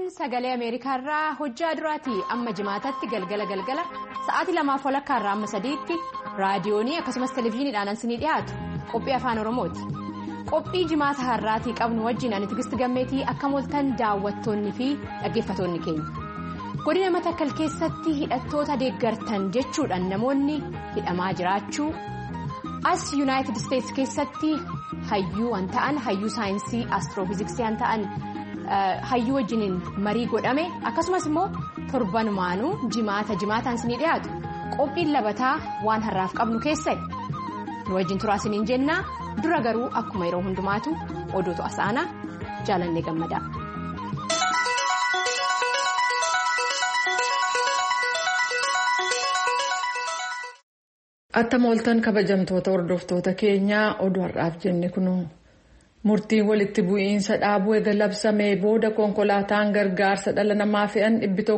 sagalee Ameerikaarraa hojjaa duraati amma jimaatatti galgala sa'aatii 2:00 amma 3tti raadiyoonii akkasumas televezyiiniidhaan ansinii dhiyaatu qophii afaan Oromooti. Qophii jimaata har'aatii qabnu wajjin ani Tigistii Gammeetii akka mooltan daawwattoonni fi dhaggeeffattoonni keenya. Godina Matakkal keessatti hidhattoota deeggartan jechuudhaan namoonni hidhamaa jiraachuu as Yuunaayitid Isteetsi keessatti hayyuu waan ta'an hayyuu saayinsii astiroofiziksii waan ta'an. Hayyuu wajjiniin marii godhame akkasumas immoo torbanumaanuu jimaataan isinii dhiyaatu qophiin labataa waan har'aaf qabnu keessadha nu wajjin turaa isiniin jennaa dura garuu akkuma yeroo hundumaatu oduutu asaanaa jaalannee gammadaa. Attam ooltan kabajamtoota hordoftoota keenyaa oduu har'aaf jenne kunuu. Murtiin walitti bu'iinsa dhaabuu eega labsamee booda konkolaataan gargaarsa dhala namaa fe'an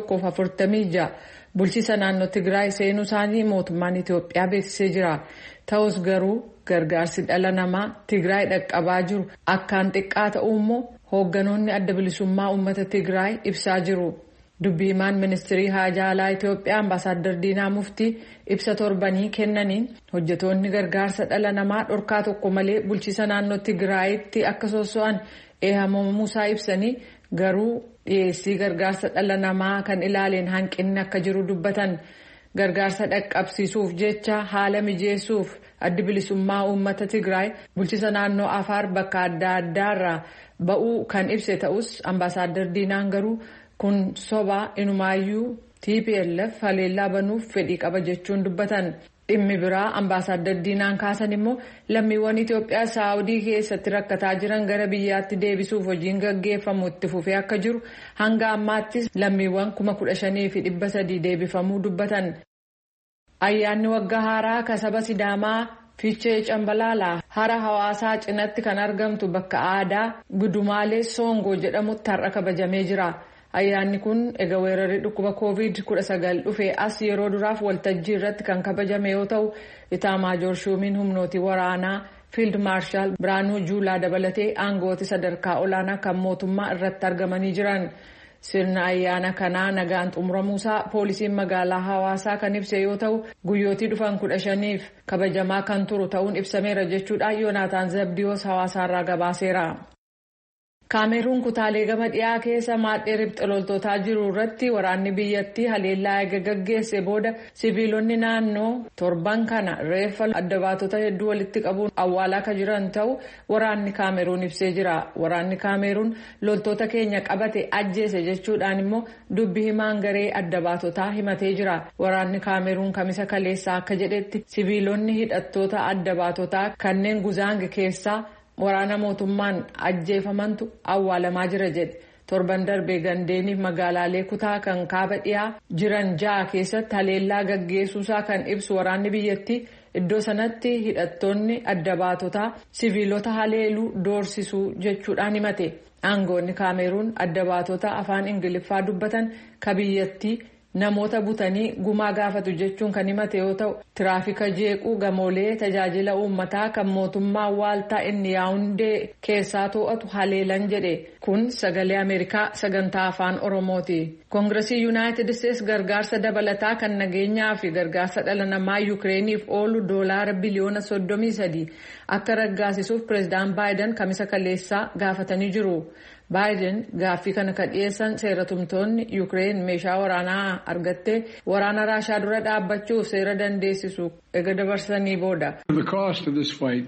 146 bulchiisa naannoo Tigraay seenuu isaanii mootummaan Itoophiyaa beeksisee jira. Ta'us garuu gargaarsi dhala namaa Tigraay dhaqqabaa jiru akkaan xiqqaa ta'uu immoo hoogganoonni adda bilisummaa uummata Tigraay ibsaa jiru. Dubbii himaan ministirii haajaa alaa Itoophiyaa Ambaasaadder Diinaa Muftii ibsa torbanii kennaniin hojjetoonni gargaarsa dhala namaa dhorkaa tokko malee bulchiisa naannoo Tigraayitti akka soso'an eeyyamamuusaa ibsanii garuu dhiyeessii gargaarsa dhala namaa kan ilaaleen hanqinni akka jiru dubbatan. Gargaarsa dhaqqabsiisuuf jecha haala mijeessuuf addi bilisummaa uummata Tigraay bulchiisa naannoo Afaar bakka adda addaarraa ba'uu kan ibse ta'us Ambaasaadder Diinaan garuu. Kun soba inumaayyuu TPLF haleellaa banuuf fedhii qaba jechuun dubbatan. Dhimmi biraa Ambaasaadder Diinaan kaasan immoo lammiiwwan Itoophiyaa Saawudii keessatti rakkataa jiran gara biyyaatti deebisuuf hojiin gaggeeffamu itti fufee akka jiru hanga ammaattis lammiiwwan 15,300 deebifamuu dubbatan. Ayyaanni waggaa haaraa kasaba Sidaamaa Fiichee Cambalaalaa hara hawaasaa cinatti kan argamtu bakka aadaa Gudumaalee Soongoo jedhamutti har'a kabajamee jira. Ayyaanni kun egaa weerarri dhukkuba COVID-19 dhufee as yeroo duraaf waltajjii irratti kan kabajame yoo ta'u Itaamaajoor Shumiin humnooti waraanaa Fiild Maarshaal Biraanuu Juulaa dabalatee aangooti sadarkaa olaanaa kan mootummaa irratti argamanii jiran. Sirna ayyaana kanaa nagaan xumuramuusaa poolisiin magaalaa hawaasaa kan ibse yoo ta'u guyyootii dhufan 15f kabajamaa kan turu ta'uun ibsameera jechuudhaan Yoonaataan Zabdiyoos hawaasaarraa gabaaseera. Kaameruun kutaalee gama dhiyaa keessa maadhee riphxe loltootaa jiru irratti waraanni biyyattii haleellaa eega gaggeesse booda siviilonni naannoo torban kana reeffa adda baatota hedduu walitti qabuun awwaalaa kan jiran ta'u waraanni Kaameruun ibsee jira. Waraanni Kaameruun loltoota keenya qabate ajjeese jechuudhaan immoo dubbi himaan garee adda baatotaa himatee jira. Waraanni Kaameruun kamisa kaleessaa akka jedhetti siviilonni hidhattoota adda baatotaa kanneen Guzaang keessaa. Waraana mootummaan ajjeefamantu awwaalamaa jira jedhe. Torban darbee gandeeniif magaalaalee kutaa kan kaaba dhiyaa jiran 6 keessatti haleellaa gaggeessuusaa kan ibsu waraanni biyyattii iddoo sanatti hidhattoonni adda baatotaa siviilota haleeluu doorsisuu jechuudhaan himate. Aangoonni Kaameruun adda baatota afaan Ingiliffaa dubbatan ka biyyattii namoota butanii gumaa gaafatu jechuun kan himate yoo ta'u tiraafika jeequu gamoolee tajaajila uummataa kan mootummaa waaltaa inni yaa'undee keessaa to'atu haleelan jedhe. Kun sagalee Ameerikaa sagantaa afaan Oromooti. Koongiresii Yuunaayitid Isteetsi gargaarsa dabalataa kan nageenyaa fi gargaarsa dhala namaa Yukireeniif oolu $33 biliyoona akka raggaasisuuf pireezidaant Baayiden kamisa kaleessaa gaafatanii jiru. Baayiden gaaffii kana kan dhiyeessan seeratumtoonni Yukireen meeshaa waraanaa argattee waraana Raashaa dura dhaabbachuuf seera dandeessisu ega dabarsanii booda. The cost of this fight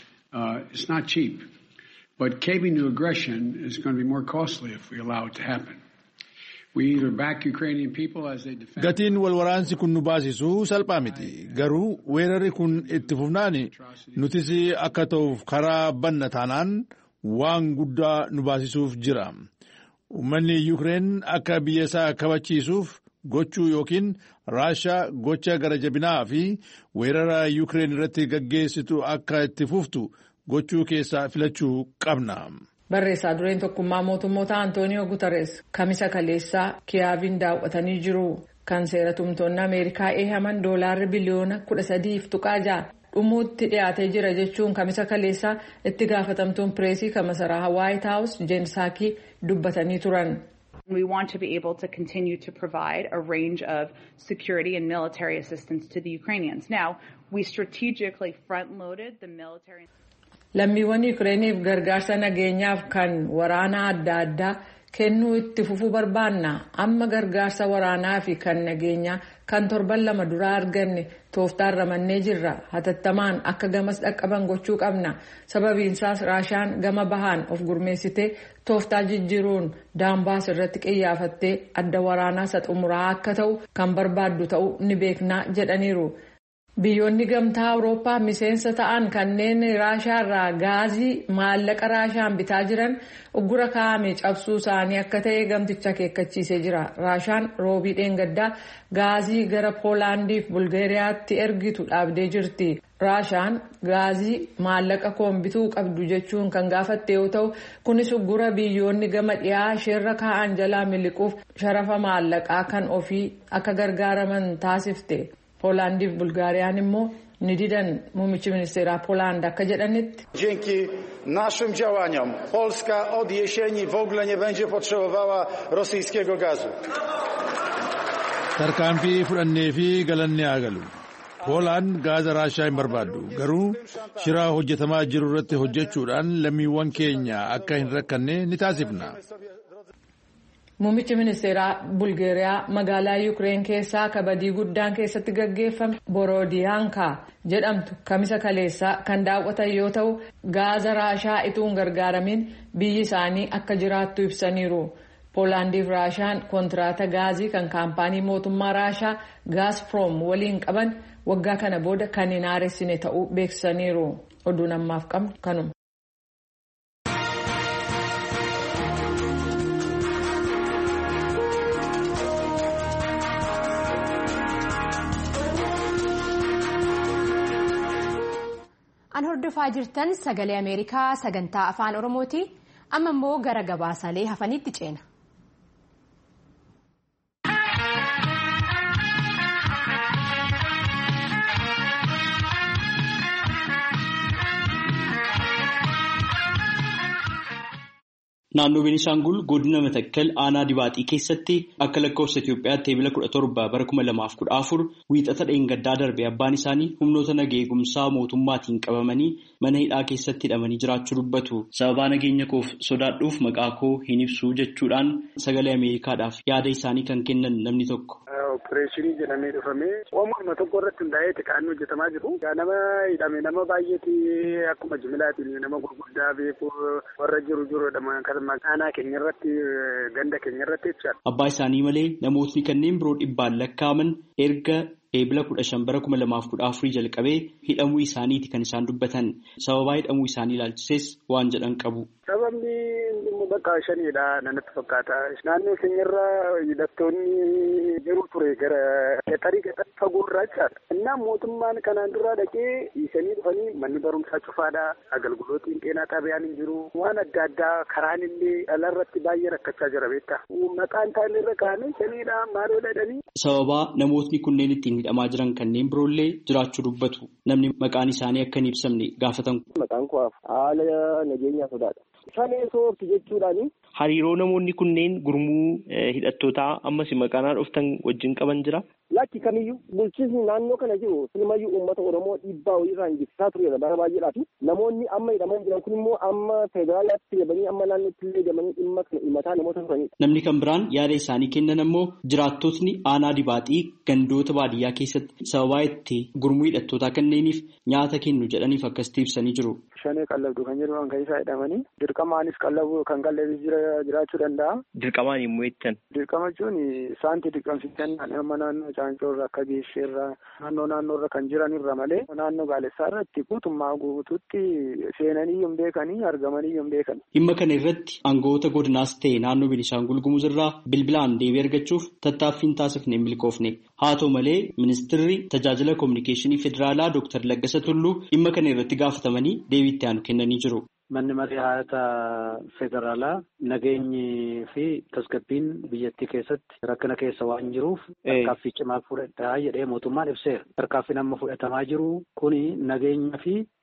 is not cheap, but caving to aggression is going to be more costly if we allow it to happen. We either back Ukrainian people as they defend. Gatiin walwaraansi kun nu baasisu salphaa miti. Garuu weerarri kun itti fufnaani nutis akka ta'uuf karaa banna taanaan waan guddaa nu baasisuuf jira. Uummanni Yukireen akka biyya isaa kabachiisuuf gochuu yookiin Raashaa gocha gara jabinaa fi weerara Yukireen irratti gaggeessitu akka itti fuftu gochuu keessaa filachuu qabna. Barreessaa dureen tokkummaa mootummoota Antooniyoo Guterres kamisa kaleessaa Kiyaaviin daawwatanii jiru. Kan seeratumtoonni Ameerikaa eehaman $13 biliyoona dhumuutti dhiyaatee jira jechuun kamisa kaleessaa itti gaafatamtuun pireesii kan masaraa White House Jen Psaki dubbatanii turan. We want to be able to continue to provide a range of security and military assistance to the Ukrainians. Now, we strategically front-loaded the military. Lammiiwwan Yukireeniif gargaarsa nageenyaaf kan waraanaa adda addaa kennuu itti fufuu barbaanna. Amma gargaarsa waraanaa fi kan nageenyaa kan torban 2 duraa arganne tooftaan ramannee jirra. Hatattamaan akka gamas dhaqqaban gochuu qabna. Sababiinsaas Raashaan gama bahaan of gurmeessitee tooftaa jijjiiruun Daanbaas irratti qiyyafattee adda waraanaa isa xumuraa akka ta'u kan barbaaddu ta'uu ni beekna jedhaniiru. Biyyoonni gamtaa Awurooppaa miseensa ta'an kanneen Raashaa irraa gaazii maallaqa Raashaan bitaa jiran uggura kaa'ame cabsuu isaanii akka ta'e gamticha akeekkachiisee jira. Raashaan roobii dheengaddaa gaazii gara Poolaandii fi Bulgaariyaatti ergitu dhaabdee jirti. Raashaan gaazii maallaqa koon bituu qabdu jechuun kan gaafatte yoo ta'u kunis uggura biyyoonni gama dhiyaa isheerra kaa'an jalaa miliquuf sharafa maallaqaa kan ofii akka gargaaraman taasifte. Poolaandii fi Bulgaariyaan immoo ni didan. Muummichi ministeeraa Poolaand akka jedhanitti. Dzięki naszym działaniom Polska od jesieni w ogóle nie będzie potrzebowała rosyjskiego gazu. Tarkaanfii fudhannee fi galanni haa galu. Poolaand gaaza Raashaa hin barbaaddu. Garuu shiraa hojjetamaa jiru irratti hojjechuudhaan lammiiwwan keenya akka hin rakkanne ni taasifna. Muummichi ministeeraa Bulgaariyaa magaalaa Yukireen keessaa kabadii guddaan keessatti gaggeeffame Borodiyaankaa jedhamtu kamisa kaleessaa kan daawwatan yoo ta'u gaaza Raashaa ituun gargaaramin biyyi isaanii akka jiraattu ibsaniiru. Poolaandii fi Raashaan kontiraata gaazii kan kaampaanii mootummaa Raashaa Gazprom waliin qaban waggaa kana booda kan hin haaressine ta'uu beeksisaniiru. Oduun ammaaf qabnu kanuma. An hordofaa jirtan sagalee Ameerikaa sagantaa afaan Oromooti. Amma immoo gara gabaasaalee hafanitti ceena. Naannoo Beenishaangul godina Matakkal aanaa Dibaaxii keessatti akka lakkoofsa Itoophiyaatti eebila 17 bara 2014 wiixata dheengaddaa darbe abbaan isaanii humnoota nageenya eegumsaa mootummaatiin qabamanii mana hidhaa keessatti hidhamanii jiraachuu dubbatu. Sababaa nageenya koof sodaadhuuf maqaa koo hin ibsuu jechuudhaan sagalee Ameerikaadhaaf yaada isaanii kan kennan namni tokko. Opereeshinii jedhamee dhufamee uumama tokko irratti hundaa'ee xiqqaan hojjetamaa jiru. Nama hidhame nama baay'eeti akkuma jimlaatiin nama gurguddaa beeku warra jirudha. Aanaa keenya irratti ganda keenya irratti jechaadha. Abbaa isaanii malee namootni kanneen biroo 100 lakkaa'aman erga eebila 15 bara 2014 jalqabee hidhamuu isaaniiti kan isaan dubbatan. Sababaa hidhamuu isaanii ilaalchises waan jedhan qabu. Sababni bakka shaniidha natti fakkaata. Naannoo keenyarra hidhattoonni jiru ture gara gaxarii fagoorraa jechaadha. Innaa mootummaan kanaan duraa dhaqee dhiisanii dhufanii manni barumsaa cufaadha. Agalgilootiin qeenaa xaabiyaan hin jiru. Waan adda addaa karaan illee dhalarratti baay'ee rakkachaa jira beektaa. Maqaan taa'anii irra kaa'anii shaniidha maaloodha jedhanii. Sababaa namootni kunneen ittiin hidhamaa jiran kanneen biroollee jiraachuu dubbatu. Namni maqaan isaanii akka hin ibsamne gaafatan. Maqaan koo haala nageenyaa sodaadha. Shanee soorti jechuudhaani. Hariiroo namoonni kunneen gurmuu hidhattootaa ammas maqaanaa dhuftan wajjin qaban jira. Lakki kamiyyuu bulchiinsi naannoo kana jiru silumayyuu uummata Oromoo dhiibbaa ho'iirraan jibsaa turedha bara baay'eedhaaf. Namoonni amma hidhaman jiran kun immoo amma federaalaatti deemanii amma naannootti illee deemanii dhimma kana himataa namoota turanidha. Namni kan biraan yaada isaanii kennan ammoo jiraattotni aanaa Dibaaxii gandoota baadiyyaa keessatti sababaa itti gurmuu hidhattootaa kanneeniif nyaata kennu jedhaniif akkasitti ibsanii jiru. Shanee qallabdu kan jedhaman kan isaa hidhamanii dirqamaanis qallabu kan qallabis jiraachuu danda'a. Dirqamaan immoo jettan. Dirqama jechuun saanti dirqamsiisan amma naannoo Caancoorra akka Geesseerra naannoorra kan jiranirra malee naannoo Gaalessaarra itti guutuutti seenanii hin beekanii argamanii hin beekan. Dhimma kana irratti aangawoota godinaas ta'e naannoo Beenishaangul Gumuz irraa bilbilaan deebii argachuuf tattaaffiin taasifne hin milkoofne. Haa ta'u malee ministeerri tajaajila kominikeeshinii federaalaa Dr. Laggasa Tulluu dhimma kana irratti gaafatamanii deebii itti aanu kennanii jiru. Manni marii haata federaalaa nageenyi fi tasgabbiin biyyattii keessatti rakkina keessa waan jiruuf tarkaanfii cimaa fudhadhaa jedhee mootummaan ibseera. Tarkaanfiin amma fudhatamaa jiru kuni nageenya fi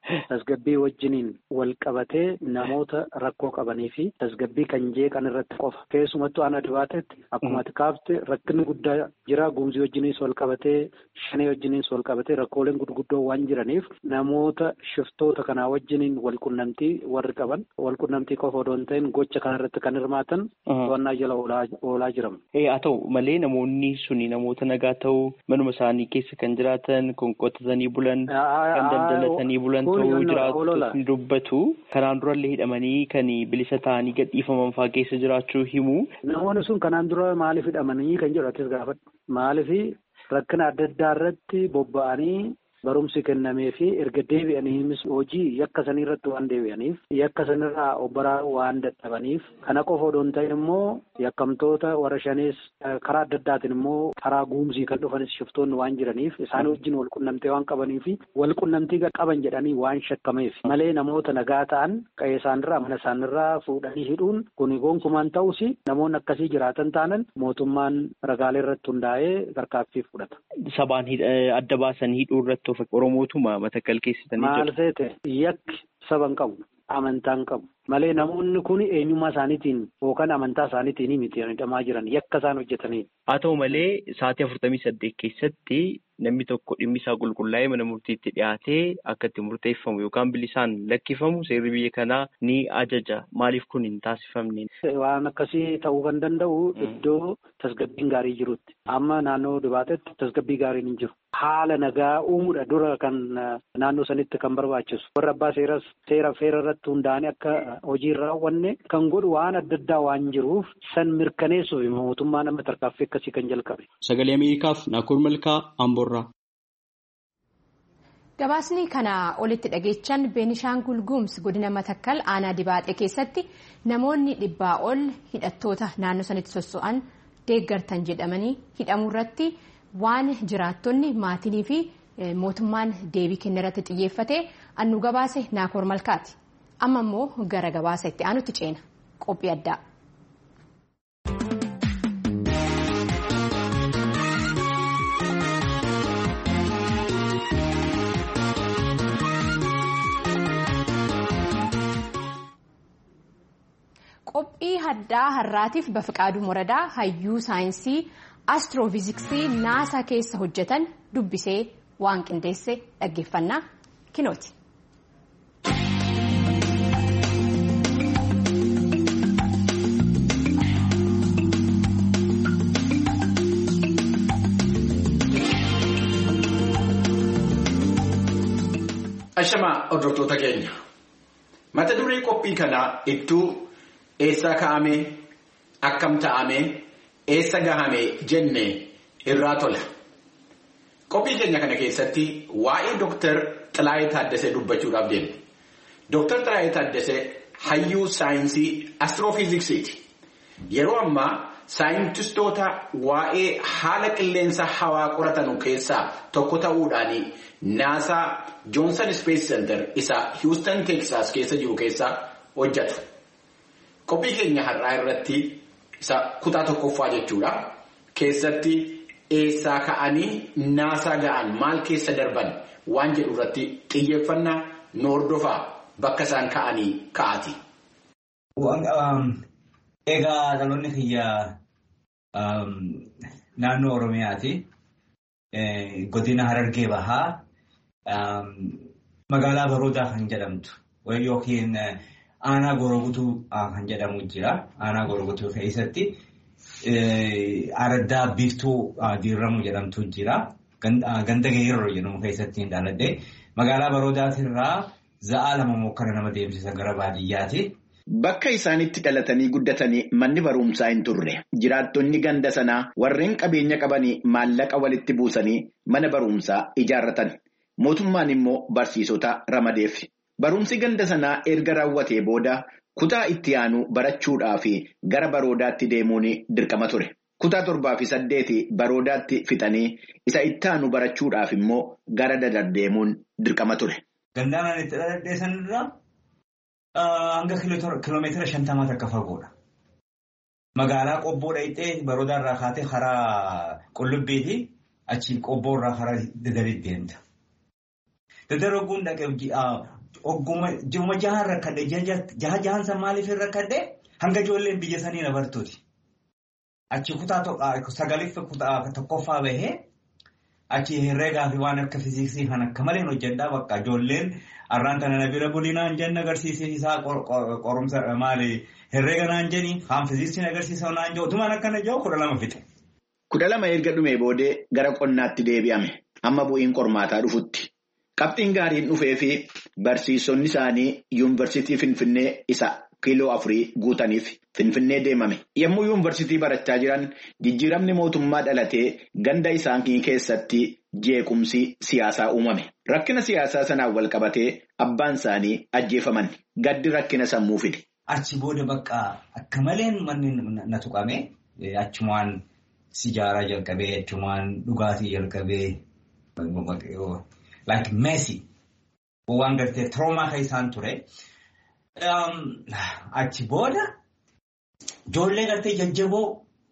tasgabbii wajjiniin wal qabatee namoota rakkoo qabanii fi tasgabbii kan jeeqan irratti qofa keessumattuu aanaa dibaatetti akkuma ati kaafte rakkinni guddaa jira gumzii wajjiniis wal qabatee shanee wajjiniis wal qabatee rakkooleen gurguddoo waan jiraniif namoota shiftoota kanaa wajjiniin wal qunnamtii warri qaban wal qunnamtii qofa odoo hin ta'in gocha kanarratti kan hirmaatan to'annaa jala oolaa jiramu. Haa ta'u malee namoonni suni namoota nagaa ta'uu manuma isaanii keessa kan jiraatan kan qotatanii bulan kan daldalatanii bulan ta'uu jiraatu dubbatu kanaan durallee hidhamanii kan bilisa ta'anii gadhiifaman fa'aa keessa jiraachuu himu. Namoonni sun kanaan dura maaliif hidhamanii kan jedhu atis gaafadhu maaliif rakkina adda addaa irratti bobba'anii barumsi kennamee fi erga deebi'anii hojii yakka sanii irratti waan deebi'aniif yakka sanirraa obbaraa waan dadhabaniif kana qofa odoo hin ta'in immoo yakkamtoota warra shanees karaa adda addaatiin immoo karaa guumsii kan dhufanis shiftoonni waan jiraniif isaan wajjin wal qunnamtee waan qabanii fi wal qunnamtii qaban jedhanii waan shakkameef malee namoota nagaa ta'an qe'ee isaanirraa mana isaanirraa fuudhanii hidhuun kuni gonkumaan ta'us namoonni akkasii jiraatan taanan mootummaan ragaalee irratti hundaa'ee tarkaanfii fudhata. Sabaan adda baasan hidhuu irratti Oromootuma Matakkal keessatti maal seete yakki saba hin qabu amantaa hin qabu malee namoonni kun eenyummaa isaaniitiin yookaan amantaa isaaniitiin miti hidhamaa jiran yakka isaan hojjetanii. Haa ta'u malee sa'aatii 48 keessatti namni tokko dhimmi isaa qulqullaa'ee mana murtiitti dhiyaatee akka itti murteeffamu yookaan bilisaan lakkifamu seerri biyya kanaa ni ajaja. Maaliif kun hin taasifamne? Waan akkasii ta'uu kan danda'u iddoo tasgabbiin gaarii jirutti. Amma naannoo dibaatetti tasgabbii gaariin hin jiru. Haala nagaa uumuudha dura kan naannoo sanitti kan barbaachisu. Warra abbaa seera irratti hundaa'anii akka hojii raawwanne kan godhu waan adda addaa waan jiruuf san mirkaneessuuf mootummaan amma tarkaaffii akkasii kan jalqabe. Sagalee Ameerikaaf Naakoor Malkaa Amboorraa. Gabaasni kana olitti dhageechan Beenishaangul Gumuz godina Matakkal aanaa Dibaaxee keessatti namoonni 100 ol hidhattoota naannoo sanitti sosso'an deeggartan jedhamanii hidhamuu irratti waan jiraattonni maatinii fi mootummaan deebii kenna irratti xiyyeeffate annu gabaase Naakoor Malkaati. Amma immoo gara gabaasa itti aanutti ceena qophii addaa. Qophii addaa har'aatiif Bafiqaaduu Moradaa hayyuu saayinsii astiroofiziksii naasaa keessa hojjetan dubbisee waan qindeesse dhaggeeffannaa kinooti. Ashamaa hordoftoota keenya mata duree qophii kanaa ittuu eessaa ka'amee akkam ta'amee eessa gahamee jennee irraa tola. Qophii keenya kana keessatti waa'ee Dr. Xilaayee Taaddasee dubbachuudhaaf deemna. Dr. Xilaayee Taaddasee hayyuu saayinsii astiroofiziksiiti. Yeroo ammaa saayintistoota waa'ee haala qilleensa hawaa qoratan keessaa tokko ta'uudhaan naasaa Joonsan Space Center isa Houston Texas keessa jiru keessaa hojjetu. Qophii keenya har'aa irratti isa kutaa tokkoffaa jechuudha. Keessatti eessaa ka'anii naasaa ga'an maal keessa darban waan jedhu irratti xiyyeeffannaa nu hordofaa bakka isaan ka'anii ka'ati. Egaa dhaloonni kiyya naannoo Oromiyaati. Godina Harargee Bahaa magaalaa Baroodaa kan jedhamtu yookiin aanaa Gorogutuu kan jedhamu jira. Aanaa Gorogutuu keessatti araddaa biiftuu diiramu jedhamtu jira. Ganda geerroo jedhamu keessatti hin dhaladhe. Magaalaa Baroodaatirraa za'aa 2 mokkara nama deemsisa gara baadiyyaati. Bakka isaanitti dhalatanii guddatanii manni barumsaa hin turre. Jiraattonni ganda sanaa warreen qabeenya qabanii maallaqa walitti buusanii mana barumsaa ijaarratan. Mootummaan immoo barsiisota ramadeef. Barumsi ganda sanaa erga raawwatee booda kutaa itti aanu barachuudhaaf gara Baroodaatti deemuun dirqama ture. Kutaa 7 fi 8 Baroodaatti fixanii isa itti aanu barachuudhaaf immoo gara Dadar deemuun dirqama ture. Gandaan itti dhaladhee sanarraa hanga kiiloomeetira 50 akka fagoodha. Magaalaa Qobboo dhayitee Baroodaarraa kaatee karaa Qullubbiitii achi Qobboorraa karaa Dadaritti deemta. Dadaroguun dhaqee ogguma jirma jahaan rakkadhe jahaan san maaliif hin rakkadhe hanga ijoolleen biyya sanii na bartuuti. Achi kutaa sagaliif kutaa tokkoffaa bahee achi herreegaa fi waan akka fiiziksii kan akka malee hojjedhaa bakka ijoolleen arraan kana na bira bulinaan jenna agarsiisee isaa qorumsa maali herreega naan jeni haan fiiziksiin agarsiisa naan jiru tumaan akkana jiru 12 fixe. 12 erga dhumee boodee gara qonnaatti deebi'ame amma bu'iin qormaataa dhufutti. Qabxiin gaariin dhufee fi barsiisonni isaanii yuunivarsiitii Finfinnee isa kiiloo 4 guutaniif Finfinnee deemame. Yommuu yuunivarsiitii barachaa jiran jijjiiramni mootummaa dhalatee ganda isaanii keessatti jeequmsi siyaasaa uumame. Rakkina siyaasaa sanaan wal qabatee abbaan isaanii ajjeefaman. Gaddi rakkina sammuu fide. Achi booda bakka akka maleen manni na tuqame achumaan sijaaraa jalqabee achumaan dhugaatii jalqabee like Messi waan gartee traumaa kan isaan ture achi booda ijoollee gartee jajjaboo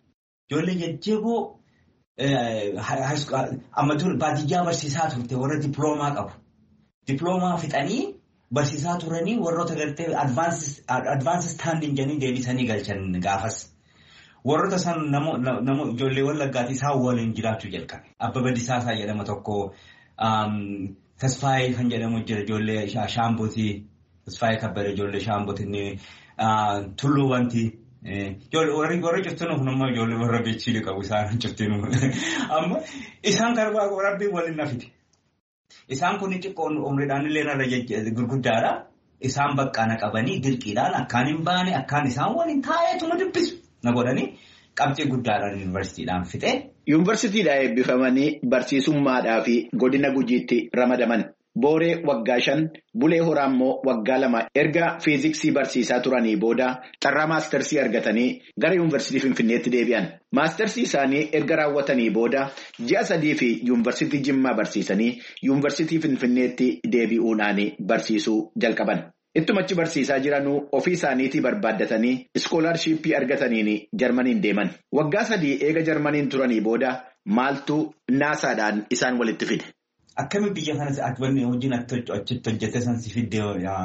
amma dur baadiyyaa barsiisaa turte warra diploomaa qabu diploomaa fixanii barsiisaa turanii warroota gartee advanced standing janii deebisanii galchan gaafas warroota san nama ijoollee wallaggaatii isaan waliin jiraachuu jalqabe Abbaba Disaasaa jedhama tokko. Tasfaayee kan jedhamu jira ijoollee shaambooti tasfaayee kabbada ijoollee shaambootinni tulluu wanti warri cuftuun ofnummaa ijoollee warra beeksisuu qabu isaan cuftuun amma isaan karbaa rabbii waliin nafite isaan kun xiqqoon umriidhaan illee narra gurguddaadha isaan baqqaana qabanii dirqiidhaan akkaan hin baane akkaan isaan waliin taa'eetuma dubbisu na godhanii qabxii guddaadhaan yuunivarsiitiidhaan fixe. Yuunivarsiitiidhaa eebbifamanii barsiisummaadhaa fi godina Gujiitti ramadaman. Booree waggaa 5, Bulee Horaa immoo waggaa 2 erga fiiziksii barsiisaa turanii booda carraa maastersii argatanii gara yuunivarsiitii Finfinneetti deebi'an. Maastersii isaanii erga raawwatanii booda ji'a 3 fi yuunivarsiitii Jimmaa barsiisanii yuunivarsiitii Finfinneetti deebi'uudhaan barsiisuu jalqaban. Ittumachi barsiisaa jiranuu ofii isaaniitii barbaaddatanii iskoolaarshiippii argataniin Jarmaniin deeman. Waggaa 3 eega Jarmaniin turanii booda maaltu naasaadhaan isaan walitti fide? Akkamitti biyya kanas wanni hojiin achitti hojjete san si fidee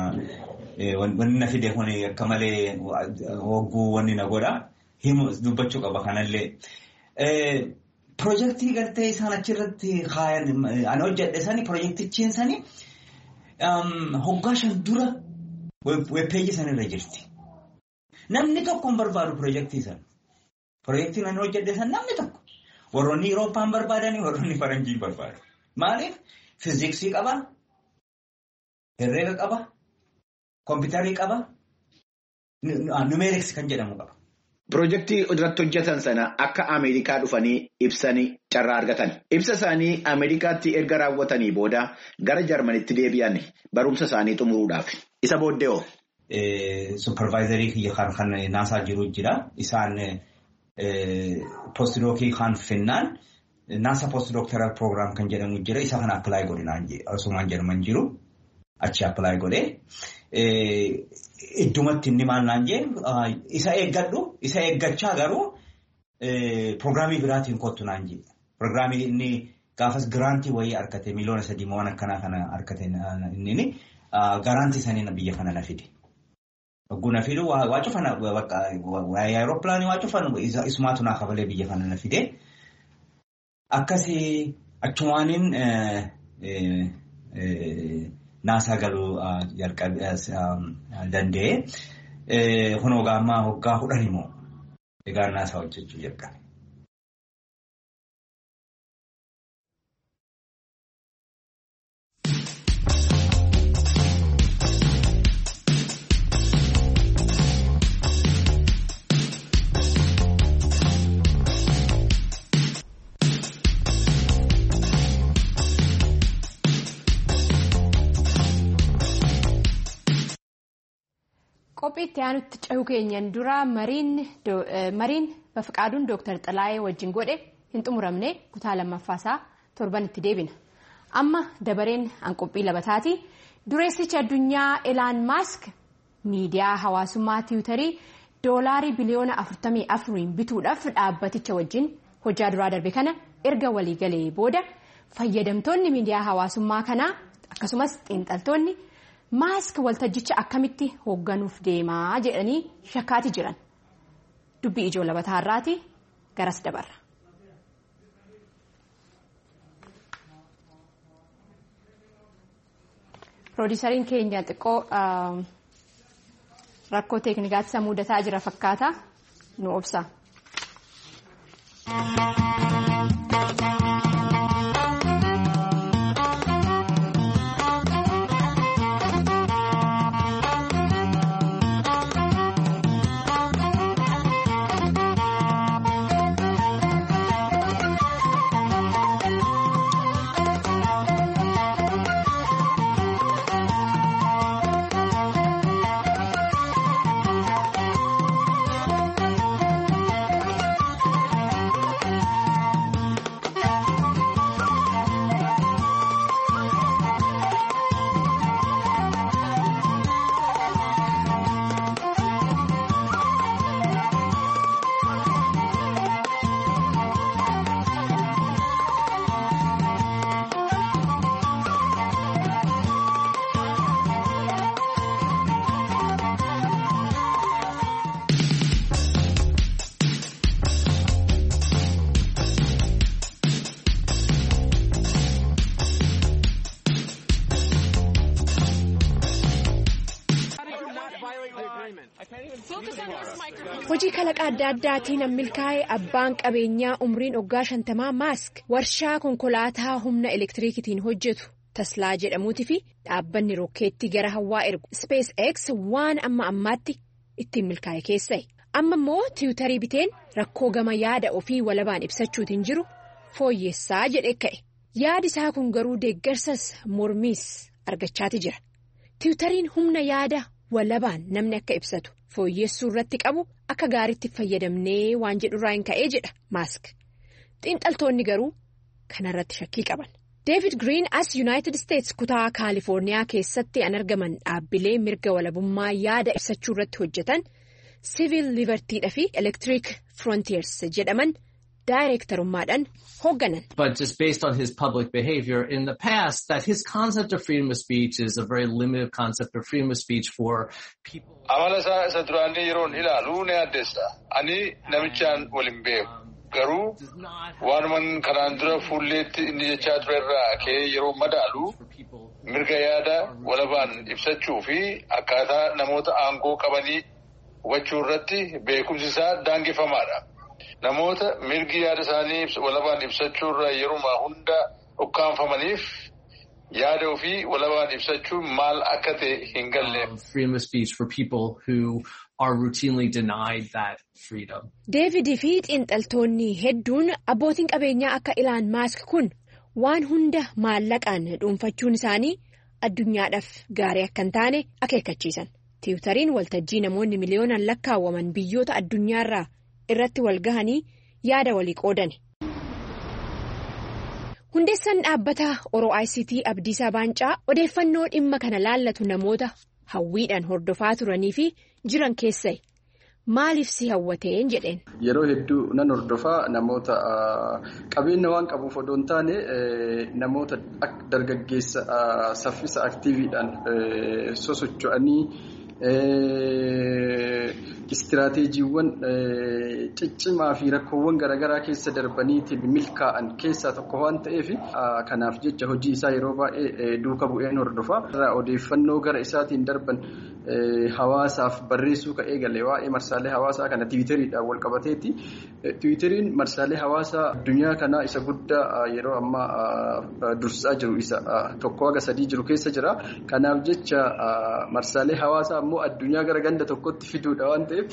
wanni na fide kun akka malee hogguu wanni na godha himu dubbachuu qaba kanallee. Piroojeektii gartee isaan achirratti kaayan ani hojjedhe sani piroojeektichiin sani hoggaa 5 dura. Webpeejii sanirra jirti. Namni tokko hin barbaadu piroojeektii sana. Piroojeektii nan hojjedhe san namni tokko. Warroonni Yurooppaan barbaadanii warroonni Faranjii barbaadu. Maaliif? Fiiziksii qaba, herreega qaba, kompiitarii qaba, numeeriks kan jedhamu qaba. Piroojeektii irratti hojjetan sana akka Ameerikaa dhufanii ibsanii carraa argatan. Ibsa isaanii Ameerikaatti erga raawwatanii booda gara Jarmanitti deebi'an barumsa isaanii xumuruudhaaf. Isa booddee hoo? Supervaayizarii kiyya kan naasaa jiru jira. Isaan postdookii kan finnaan naasa postdoctoral program kan jedhamu jira. Isa kan appilaayi godhinaan asumaan Jarman jiru. Achi appilaayi godhee. Iddumatti inni maal naan jee isa eeggadhu isa eeggachaa garuu pirogiraamii biraatiin kottu naan jee pirogiraamii inni gaafas giraantii wayii argate miliyoona 3 waan akkanaa kana argate inni giraantii saniin biyya kana na fide. Guna fidu waa cufana bakka waa'ee aeroplaanii waa cufan isumaatu naa kabalee biyya kana na fide. Akkasii achumaaniin naasaa galuu danda'ee kun hoggaa 10 immoo egaa naasaa hojjechuu jalqabe. Qophiitti aanutti cehu keenyan dura mariin Bafqaaduun Dr. Xalaayee wajjin godhe hin xumuramne kutaa lammaffaasaa torbanitti deebina. Amma dabareen qophii labataati. Dureessichi addunyaa Elaan Maask miidiyaa hawaasummaa tiwutarii doolaarii biliyoona 44 bituudhaaf dhaabbaticha wajjin hojjaa duraa darbe kana erga walii galee booda fayyadamtoonni miidiyaa hawaasummaa kanaa akkasumas xiinxaltoonni maask waltajjicha akkamitti hoogganuuf deemaa jedhanii shakkaati jiran dubbii ijoo labataarraati garas dabarra. Piroodyisariin keenya xiqqoo rakkoo teeknikaatti isa mudataa jira fakkaata nu obsa. Hojii kalaqaa adda addaatiin milkaa'ee abbaan qabeenyaa umriin waggaa 50 maask warshaa konkolaataa humna elektiriikitiin hojjetu taslaa jedhamuutii fi dhaabbanni rookeettii gara hawaa ergu SpaceX waan amma ammaatti ittiin milkaa'e keessa'e. Amma immoo tiwutarii biteen rakkoo gama yaada ofii walabaan ibsachuutiin jiru fooyyessaa jedhee ka'e. Yaadi isaa kun garuu deeggarsas mormiis argachaati jira. Tiwutariin humna yaada walabaan namni akka ibsatu fooyyessuu irratti qabu akka gaariitti fayyadamnee waan jedhurraa hin ka'ee jedha maask. Xiinxaltoonni garuu kanarratti shakkii qaban. David Green as United States kutaa Kaalifoorniyaa keessatti an argaman dhaabbilee mirga walabummaa yaada ibsachuu irratti hojjetan Civil Libertyidha fi Electric Frontiers jedhaman daayireektarummaadhaan hoogganan. But just based on his public behavior in the past, that his concept of freedom of speech is a very limited concept of freedom of speech for people. Amala isa duraanii yeroon ilaalu ni addeessa. Ani namichaan waliin beeku. Garuu waanuman kanaan dura fuulleetti inni jechaa ture irraa ka'ee yeroo madaalu mirga yaada walabaan ibsachuu fi akkaataa namoota aangoo qabanii hubachuu irratti beekumsi isaa daangeffamaadha. Namoota mirgi yaada isaanii walabaan ibsachuu irraa yeruma hunda ukkaanfamaniif yaada ofii walabaan ibsachuu maal akka ta'e hin galle. Freedom of speech for people who are routinely denied that freedom. David fi xiinxaltoonni hedduun abbootiin qabeenyaa akka Elon Musk kun waan hunda maallaqaan dhuunfachuun isaanii addunyaadhaaf gaarii akka hin taane akeekkachiisan. Tiwutariin waltajjii namoonni miliyoonaan lakkaawwaman biyyoota addunyaarraa irratti wal gahanii yaada walii qoodani. Hundeessaan dhaabbata OICT Abdiisaa Baancaa odeeffannoo dhimma kana laallatu namoota hawwiidhaan hordofaa turanii fi jiran keessaa maaliif si hawwateen jedheen. Yeroo hedduu nan hordofaa namoota qabeenya waan qabuuf odoo hin taane namoota dargaggeessa saffisa aktiiviidhaan sosocho'anii istiraateejiiwwan ciccimaa fi rakkoowwan garaagaraa keessa darbaniitiin milkaa'an keessaa tokko waan ta'eef kanaaf jecha hojii isaa yeroo baay'ee duuka bu'een hordofa. Odeeffannoo gara isaatiin darban hawaasaaf barreessuu ka'ee galee waa'ee marsaalee hawaasaa kana tiwiitariidhaan wal qabateeti. Tiwiitariin marsaalee hawaasaa addunyaa kanaa isa guddaa yeroo ammaa dursaa jiru isa 1-3 jiru keessa jira. Kanaaf jecha marsaalee hawaasaa ammoo addunyaa gara ganda tokkotti fiduudha waan ta'eef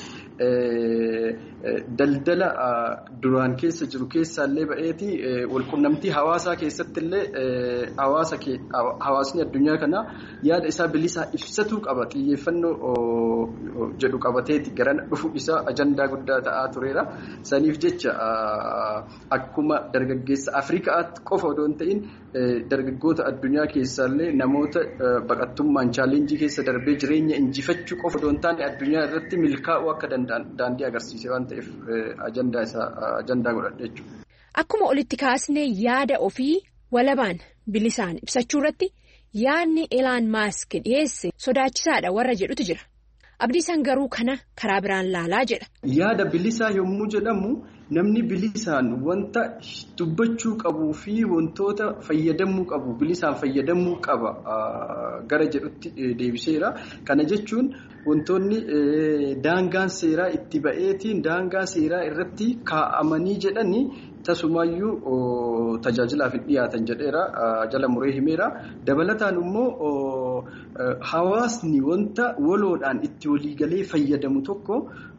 daldala duraan keessa jiru keessaallee ba'eeti walqunnamtii hawaasaa keessatti illee hawaasni addunyaa kanaa yaada isaa bilisaa ibsatuu qaba. Xiyyeeffannoo jedhu qabateeti gara dhufu isaa ajandaa guddaa ta'aa tureera. Saniif jecha akkuma dargaggeessa Afrikaatti qofa odoo hin ta'in dargaggoota addunyaa keessaallee namoota baqattummaan chaalenjii keessa darbee jireenya injifachuu qofa odoo hin taane addunyaa irratti milkaa'uu akka danda'an daandii agarsiise waan ta'eef ajandaa godhadhe jechuudha. Akkuma olitti kaasnee yaada ofii walabaan bilisaan ibsachuu irratti yaadni Elaan Maask dhiyeesse sodaachisaadha warra jedhutu jira. Abdiisaan garuu kana karaa biraan laalaa jedha. Yaada bilisaa yommuu jedhamu namni bilisaan wanta dubbachuu qabuu fi wantoota fayyadamuu qabu bilisaan fayyadamuu qaba gara jedhutti deebiseera. Kana jechuun wantoonni daangaan seeraa itti ba'eetiin daangaa seeraa irratti kaa'amanii jedhanii tasumaayyuu tajaajilaaf hin dhiyaatan jedheera jala muree himeera. Dabalataan immoo hawaasni wanta waloodhaan itti waliigalee fayyadamu tokko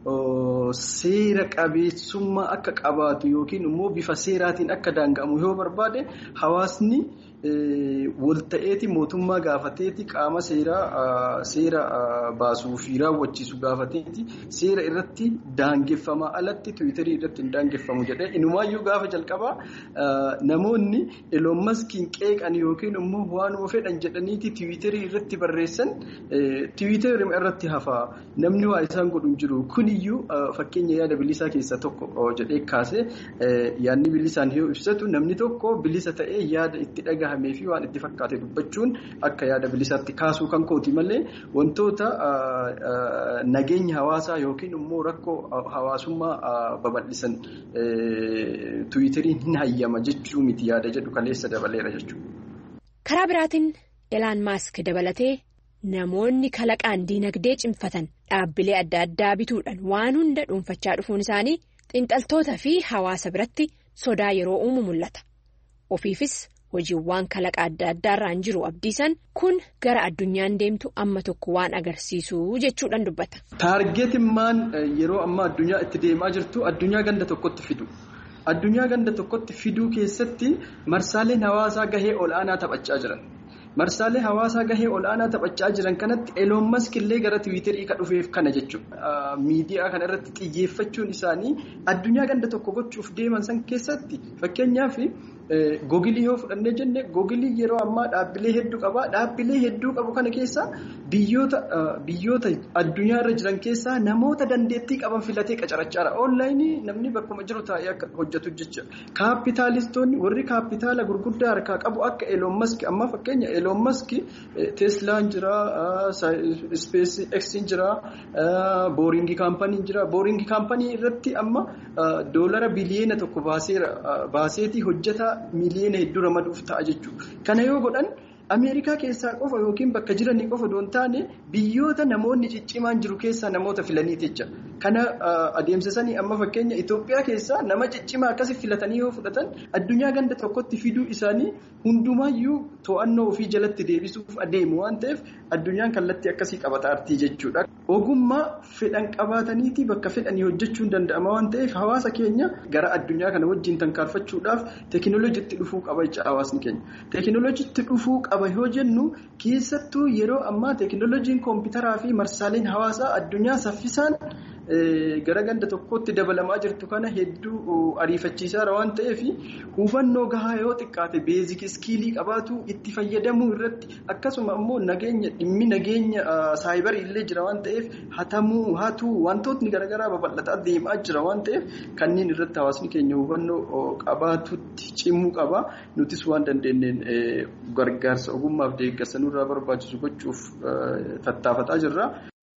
seera qabeessummaa akka qabaatu yookiin immoo bifa seeraatiin akka daanga'amu yoo barbaade hawaasni walta'eeti mootummaa gaafateeti qaama seera baasuu fi raawwachiisu gaafateeti seera irratti daangeffamaa alatti tiwiitarii irratti hin daangeffamu jedhee inumaayyuu gaafa jalqabaa namoonni Eloon Maskiin qeeqan yookiin immoo waanuma fedhan jedhaniiti tiwiitarii irratti barreessan tiwiitarii irratti hafaa namni waa isaan godhu hin jiru kuniyyuu fakkeenya yaada bilisaa keessaa tokko jedhee kaasee yaadni bilisaan yoo ibsatu namni tokko bilisa ta'ee yaada itti dhagahamee fi waan itti fakkaate dubbachuun akka yaada bilisaatti kaasuu kan kooti malee wantoota nageenya hawaasaa yookiin immoo rakkoo hawaasummaa babal'isan tiwiitariin hin hayyama jechuu miti yaada jedhu kaleessa dabaleera jechuudha. Karaa biraatiin Elaan Maask dabalatee namoonni kalaqaan diinagdee cimfatan dhaabbilee adda addaa bituudhaan waan hunda dhuunfachaa dhufuun isaanii xiinxaltoota fi hawaasa biratti sodaa yeroo uumu mul'ata. Ofiifis hojiiwwan kalaqa adda addaarraan jiru abdiisan kun gara addunyaan deemtu amma tokko waan agarsiisu jechuudhaan dubbata. Taargeetimmaan yeroo amma addunyaa itti deemaa jirtu addunyaa ganda tokkotti fidu. Addunyaa ganda tokkotti fiduu keessatti marsaaleen hawaasaa gahee ol'aanaa taphachaa jiran. Marsaalee hawaasaa gahee ol'aanaa taphachaa jiran kanatti Eloon Mask illee gara tiwiitarii kan dhufeef kana jechuudha. Miidiyaa kana irratti xiyyeeffachuun isaanii addunyaa ganda tokko gochuuf deeman san keessatti fakkeenyaaf Googilii yoo fudhannee jenne Googilii yeroo ammaa dhaabbilee hedduu qaba. Dhaabbilee hedduu qabu kana keessa biyyoota addunyaa irra jiran keessaa namoota dandeettii qaban filatee qacarachaa jira. Onlaayinii namni bakkuma jiru taa'ee akka hojjetu jecha. Kaapitaalistoonni warri kaapitaala gurguddaa harkaa qabu akka Eloon Mask amma fakkeenya Eloon Mask Teslaan jira, SpaceX jira, Boring kaampaniin jira. Boring kaampanii irratti amma $1 biliyoona baaseetii hojjetaa miliyoona hedduu ramaduuf ta'a jechuudha. Kana yoo godhan Ameerikaa keessaa qofa yookiin bakka jiranii qofa doon taane biyyoota namoonni ciccimaan jiru keessaa namoota filanii jecha. Kana adeemsisanii amma fakkeenya Itoophiyaa keessaa nama ciccimaa akkasii filatanii yoo fudhatan addunyaa ganda tokkotti fiduu isaanii hundumaayyuu to'annoo ofii jalatti deebisuuf adeemu waan ta'eef addunyaan kallattii akkasii qabata artii jechuudha. Ogummaa fedhan qabaataniiti bakka fedhanii hojjechuun danda'ama waan ta'eef hawaasa keenya gara addunyaa kana wajjin tankaarfachuudhaaf teekinooloojiitti dhufuu qaba jecha hawaasni keenya. Teekinooloojiitti dhufuu qaba yoo jennu keessattuu yeroo ammaa teekinooloojiin koompitaraa fi marsaaleen hawaasaa addunyaa saffisaan gara ganda tokkotti dabalamaa jirtu kana hedduu ariifachiisaara waan ta'eef hubannoo gahaa yoo xiqqaate beezik iskiilii qabaatu itti fayyadamuu irratti akkasuma immoo dhimmi nageenya saayibarii illee jira waan ta'eef hatuu wantootni garaagaraa babal'ataa deemaa jira waan ta'eef kanneen irratti hawaasni keenya hubannoo qabaatutti cimuu qaba nutis waan dandeenyeen gargaarsa ogummaaf deeggarsa nurraa barbaachisu gochuuf tattaafataa jirra.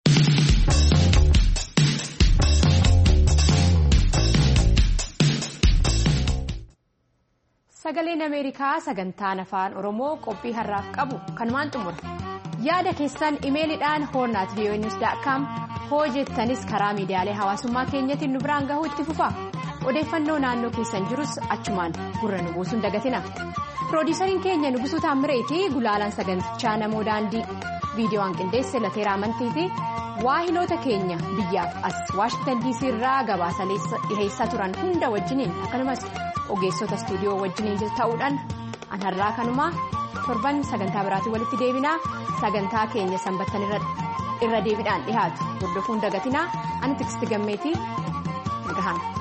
Sagaleen Ameerikaa sagantaan afaan Oromoo qophii har'aaf qabu kanumaan xumura. Yaada keessan imeeliidhaan hornaat.voanews.com hojjettanis karaa miidiyaalee hawaasummaa keenyatiin nu biraan gahuu itti fufa. Odeeffannoo naannoo keessan jirus achumaan gurra nu buusuun dagatina. Piroodiisariin keenya Nugusuu Taammireetii gulaalaan sagantichaa namoo daandii viidiyoon qindeesse Lateeraa Amantii fi waahiloota keenya biyyaaf as Waashingtan DC irraa gabaasalee dhiheessaa turan hunda wajjiniin akkasumas ogeessota istuudiyoo wajjiniin ta'uudhaan an har'aa kanumaa torban sagantaa biraatiin walitti deebinaa sagantaa keenya sanbattan irra deebiidhaan dhihaatu hordofuun dagatinaa ani Tiksiti Gammeetii gahaan.